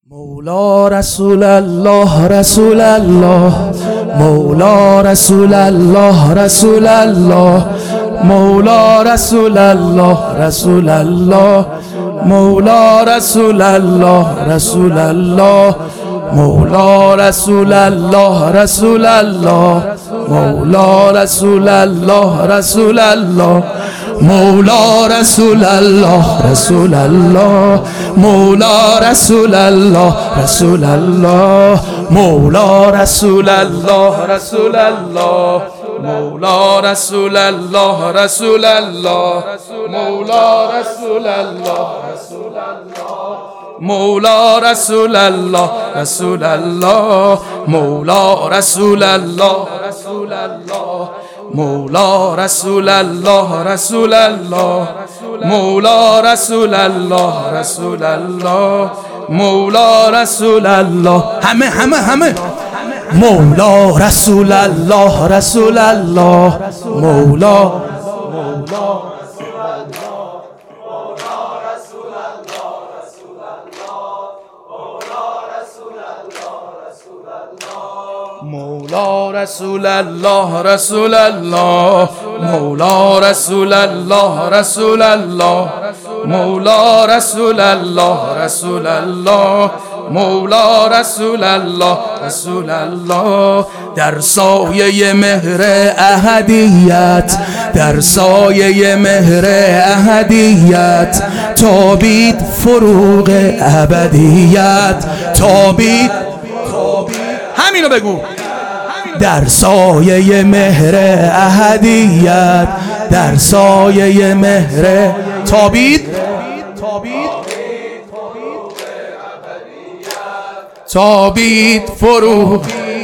مولا رسول الله رسول الله مولا رسول الله رسول الله مولا رسول الله رسول الله مولا رسول الله رسول الله مولا رسول الله رسول الله مولا رسول الله رسول الله مولا رسول الله رسول الله مولا رسول الله رسول الله مولا رسول الله رسول الله مولا رسول الله رسول الله مولا رسول الله رسول الله مولا رسول الله رسول الله مولا رسول الله رسول الله مولا رسول الله رسول الله مولا رسول الله رسول الله مولا رسول الله همه مولا رسول الله رسول الله مولا مولا رسول الله رسول الله مولا رسول الله رسول الله مولا رسول الله رسول الله مولا رسول الله رسول الله در سایه مهر احدیت در سایه مهر احدیت تابید فروغ ابدیت تابید همینو بگو در سایه مهر احدیت در سایه مهر تابید فروغ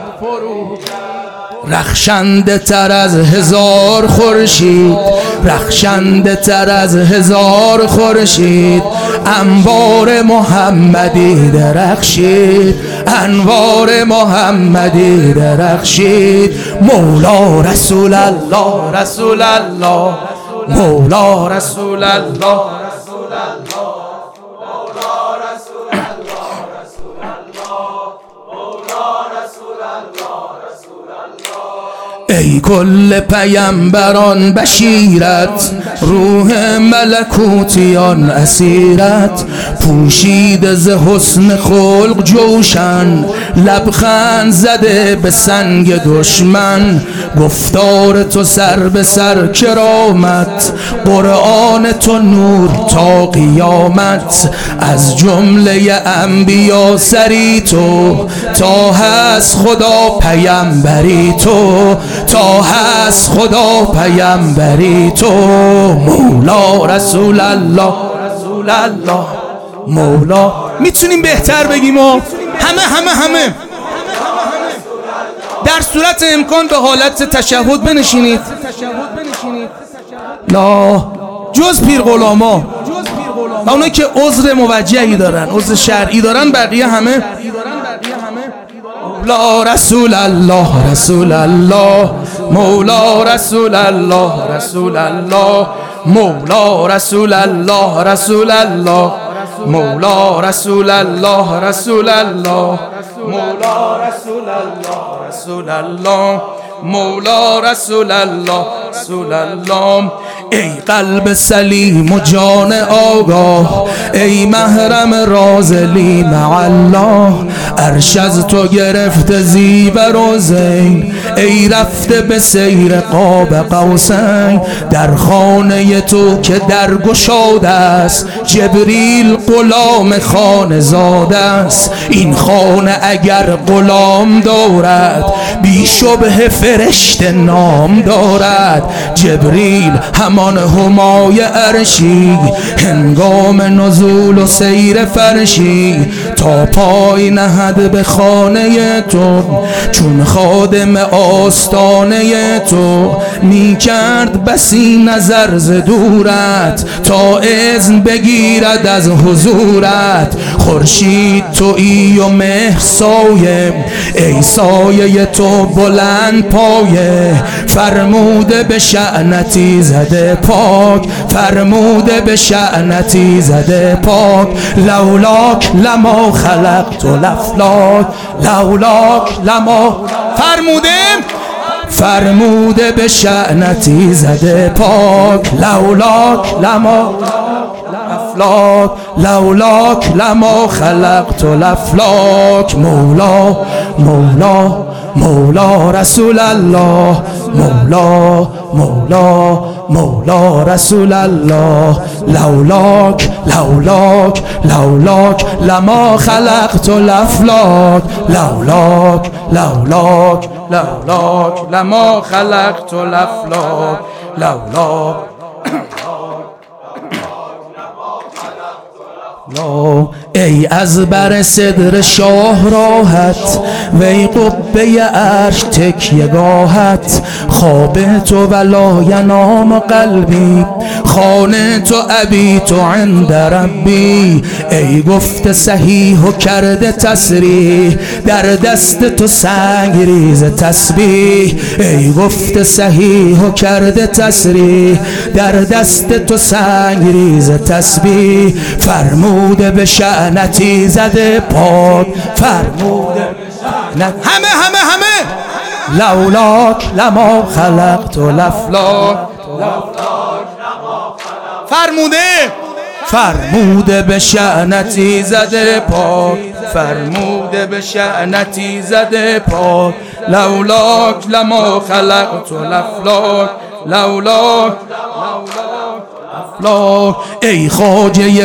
رخشنده تر از هزار خورشید رخشنده تر از هزار خورشید انوار محمدی درخشید انوار محمدی درخشید مولا رسول الله رسول الله مولا رسول الله رسول الله مولا رسول الله رسول الله مولا رسول الله رسول الله ای کل پیامبران بشیرت روح ملکوتیان اسیرت پوشیده ز حسن خلق جوشن لبخند زده به سنگ دشمن گفتار تو سر به سر کرامت قرآن تو نور تا قیامت از جمله انبیا سری تو تا هست خدا پیامبری تو تا هست خدا پیامبری تو مولا رسول الله رسول الله مولا میتونیم بهتر بگیم و همه در صورت امکان به حالت تشهد بنشینید لا جز پیر غلاما و اونایی که عذر موجهی دارن عذر شرعی دارن بقیه همه مولا رسول الله رسول الله مولا رسول الله رسول الله مولا رسول الله رسول الله مولا رسول الله رسول الله مولا رسول الله رسول الله مولا رسول الله رسول الله ای قلب سلیم و جان آگاه ای محرم رازلی مع الله عرش از تو گرفته زیبر و زین ای رفته به سیر قاب قوسین در خانه تو که در گشاده است جبریل غلام خانه زاده است این خانه اگر غلام دارد بی شبه فرشته نام دارد جبریل همان همای عرشی هنگام نزول و سیر فرشی تا پای نهد به خانه تو چون خادم آستانه تو می کرد بسی نظر ز دورت تا اذن بگیرد از حضورت خورشید تویی و مه سایه ای سایه تو بلند پایه فرموده به شأنتی زده پاک، فرموده به شأنتی زده پاک. لولاک لما خلقت الافلاک، لولاک لما فرموده به شأنتی زده پاک. لولاک لما افلاک، لولاک لما خلقت الافلاک. مولا مولا مولا رسول الله، مولا مولا مولا رسول الله. لولاک لولاک لولاک لما خلقت الافلاک، لولاک لولاک لولاک لما خلقت الافلاک. لولاک ای از بر صدر شاه راحت، وی قبه عرش تکیه گاهت. خواب تو ولا ینام قلبی، خانه تو ابیت عند ربی. ای گفته صحیح و کرده تصریح، در دست تو سنگ ریز تسبیح. ای گفته صحیح و کرده تصریح، در دست تو سنگ ریز تسبیح. فرموده به شأنتی زده پاک، فرموده به شأنتی همه لولاک لما خلقت الافلاک. فرموده به شأنتی زده پاک، فرموده به شأنتی زده پاک. لولاک لما خلقت الافلاک، لولاک ای خواجه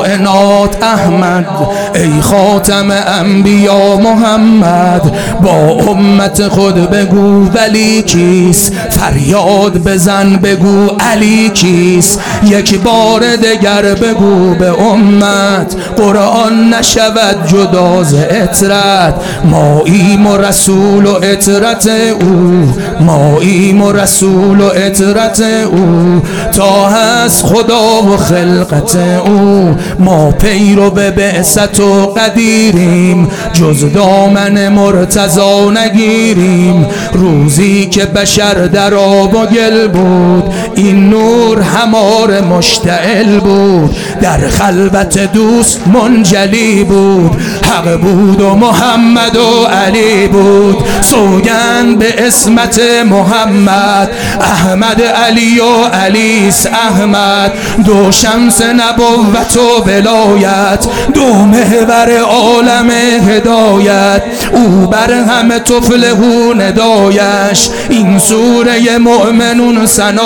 کائنات احمد، ای خاتم انبیا محمد. با امت خود بگو ولی کیست، فریاد بزن بگو علی کیست. یک بار دگر بگو به امت، قرآن نشود جدا ز اطرت. ماییم و رسول و اطرت او، ماییم و رسول و اطرت او. تا هست خدا و خلقت او، ما پیرو به بعثت و قدیریم. جز دامن مرتضی نگیریم. روزی که بشر در آب و گل بود، این نور همار مشتعل بود. در خلوت دوست منجلی بود، حق بود و محمد و علی بود. سوگند به اسمت محمد، احمد علی و علیس احمد. دو شمس نبوت و ولایت، دو محور عالم هدایت. او بر همه تفلحون ندایش، این سوره مؤمنون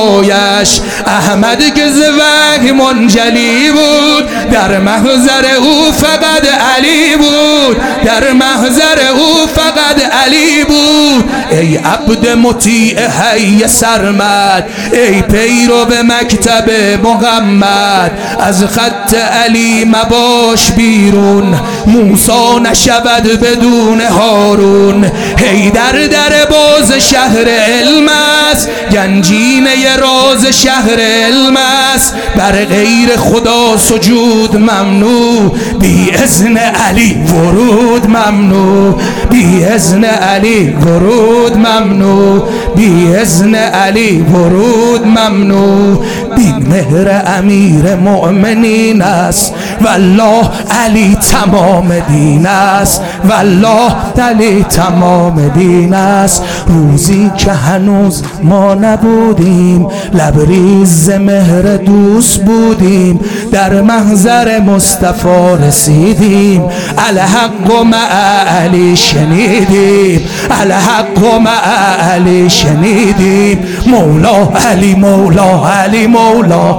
ثنایش. احمد که ز وحی منجلی بود، در محضر او فقط علی بود، در محضر او فقط علی بود. ای عبد مطیع حی سرمد، ای پیرو به مکتب محمد. از خط علی مباش بیرون، موسی نشود بدون هارون. حیدر در باز شهر علم است، گنجینه راز شهر علم است. بر غیر خدا سجود ممنوع، بی اذن علی ورود ممنوع، بی اذن علی ورود ممنوع، بی اذن علی ورود ممنوع. بین مهر امیر مؤمنین است، والله علی تمام دین است، والله علی تمام دین است. روزی که هنوز ما نبودیم، لبریز ز مهر دوست بودیم. در محضر مصطفی رسیدیم، الحق مع علی شنیدیم، الحق مع علی شنیدیم. مولا علی، مولا علی، مولا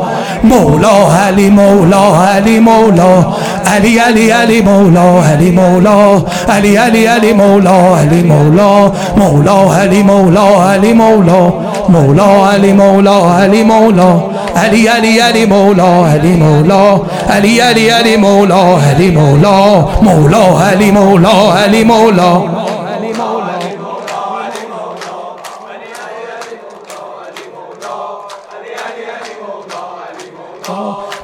مولا علی، مولا علی، مولا علی علی علی، مولا علی، مولا علی علی علی، مولا علی، مولا مولا علی، مولا علی، مولا مولا علی، مولا علی، مولا علی علی علی، مولا علی، مولا علی علی علی، مولا علی، مولا مولا علی، مولا علی، مولا.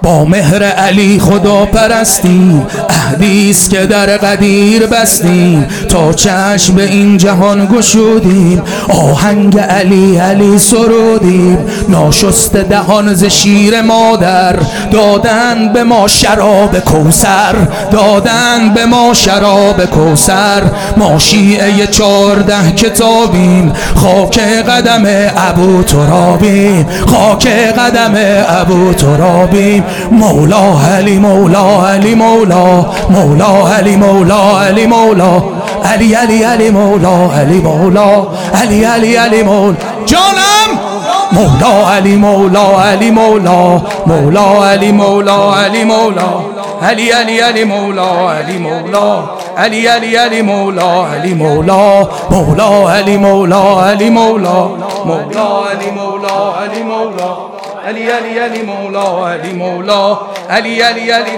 با مهر علی خدا پرستیم، عهدیست که در قدیر بستیم، تا چشم به این جهان گشودیم، آهنگ علی علی سرودیم. ناشست دهان ز شیر مادر، دادن به ما شراب کوثر، دادن به ما شراب کوثر. ما شیعه 14 کتابیم، خاک قدم ابو ترابیم، خاک قدم ابو ترابیم. مولا علی مولا علی مولا، مولا علی مولا علی مولا، علی علی علی مولا علی مولا، علی علی علی مولا. جانم مولا علی مولا علی مولا، مولا علی مولا علی مولا، علی علی علی مولا علی مولا، علی علی علی مولا علی مولا، مولا علی مولا علی مولا، مولا علی مولا علی مولا، علی علی علی مولا علی مولا، علی علی علی.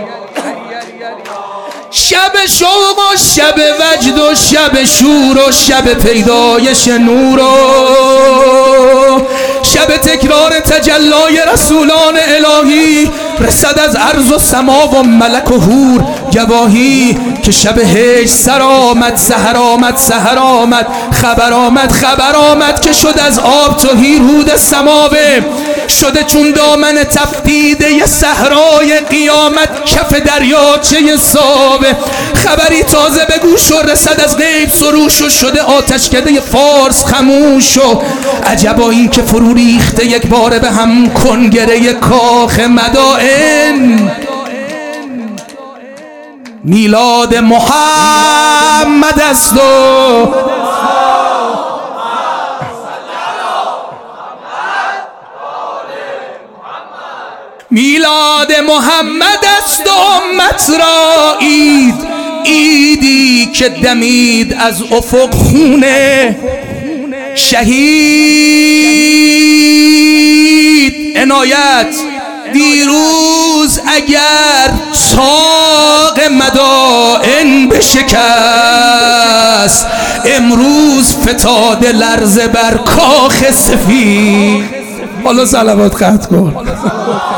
شب شوق و شب وجد و شب شور و شب پیدایش نور و شب تکرار تجلای رسولان الهی، رسد از عرض و سما و ملک و حور گواهی که شب هجر سر آمد، سحر آمد، سحر آمد، خبر آمد، خبر آمد که شد از آب تهی رود سماوه، شده چون دامن تفدیده صحرای قیامت، کف دریاچه سابه. خبری تازه به گوش و رسد از غیب سروش و شده آتشکده فارس خموش و عجبا این که فرو ریخته یک باره به هم کنگره کاخ مدائن. میلاد محمد است و میلاد محمد است و امت را عید، عیدی که دمید از افق خونه شهید. عنایت دیروز اگر طاق مدائن بشکست، امروز فتاده لرزه بر کاخ سفید. حالا صلوات قطع کن.